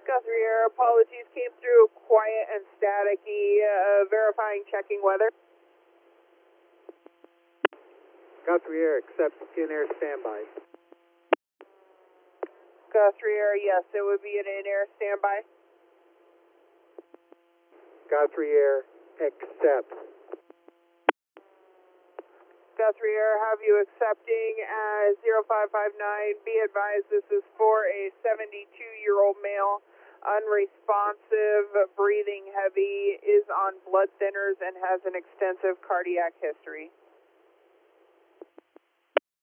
Guthrie Air, apologies, came through quiet and staticky, verifying checking weather. Guthrie Air, accept in-air standby. Guthrie Air, yes, it would be an in-air standby. Guthrie Air, accept. Guthrie Air, have you accepting as 0559. Be advised this is for a 72-year-old male, unresponsive, breathing heavy, is on blood thinners, and has an extensive cardiac history.